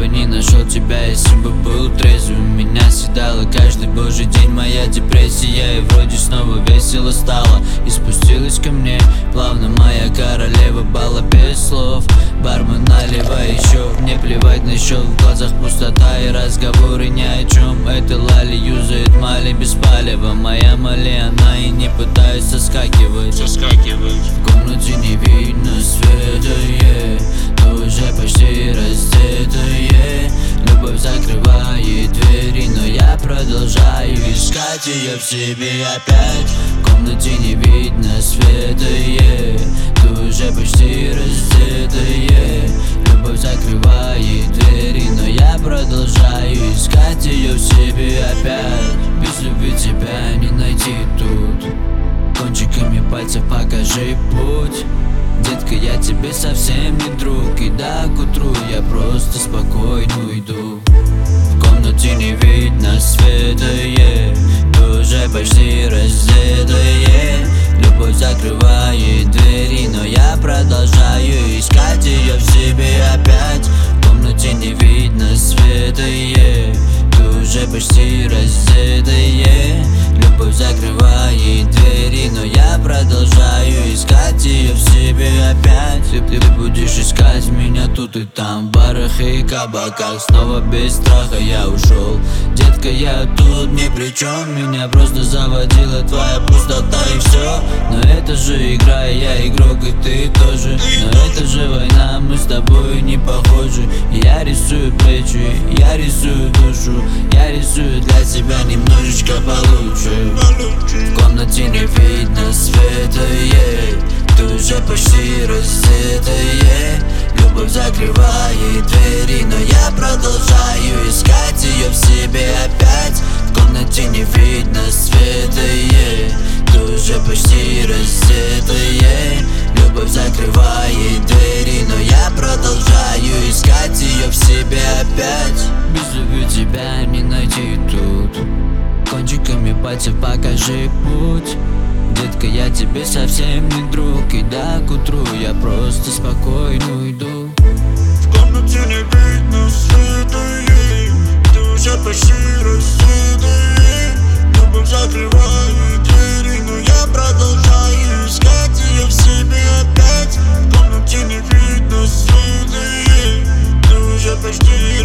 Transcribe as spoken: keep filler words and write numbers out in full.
бы не нашел тебя, если бы был трезвым. Меня съедала каждый божий день моя депрессия, и вроде снова весело стало, и спустилась ко мне плавно моя королева бала без слов. Бармен, наливай еще, мне плевать на счет, в глазах пустота и разговоры ни о чем. Это Лали юзает Мали без палева, моя Мали, она и не пытается соскакивать. Соскакивать. В комнате не видно света, yeah. Ты уже почти раздетая. Любовь закрывает двери, но я продолжаю искать ее в себе опять. В комнате не видно света, yeah. Ты уже почти раздетая. Любовь закрывает двери, но я продолжаю искать ее в себе опять. Без любви тебя не найти тут. Кончиками пальцев покажи путь. Детка, я тебе совсем не друг, и да, к утру я просто спокойно уйду. В комнате не видно света, yeah. Ты уже почти раздетая. Любовь закрывает двери, но я продолжаю искать ее в себе опять. В комнате не видно света, yeah. Ты уже почти раздетая. Любовь закрывает двери, но я продолжаю искать ее в себе опять. Ты, ты будешь искать меня тут и там, в барах и кабаках. Снова без страха я ушел. Детка, я тут ни при чем, меня просто заводила твоя пустота и все. Но это же игра, я игрок и ты тоже. Но это же война, мы с тобой не похожи. Я рисую плечи, я рисую душу, я рисую для тебя немножечко получше. В комнате не видно света, yeah. Ты уже почти раздетая. Любовь закрывает двери, но я продолжаю искать ее в себе опять. В комнате не видно света, yeah. Ты уже почти раздетая. Любовь закрывает двери, но я продолжаю искать ее в себе опять. Без любви тебя не найти тут. Кончиками пальцев покажи путь. Детка, я тебе совсем не друг, и да, к утру я просто спокойно уйду. В комнате не видно света, yeah. Ты уже почти раздетая. Любовь закрывает двери, но я продолжаю искать ее в себе опять. В комнате не видно света, yeah. Ты уже почти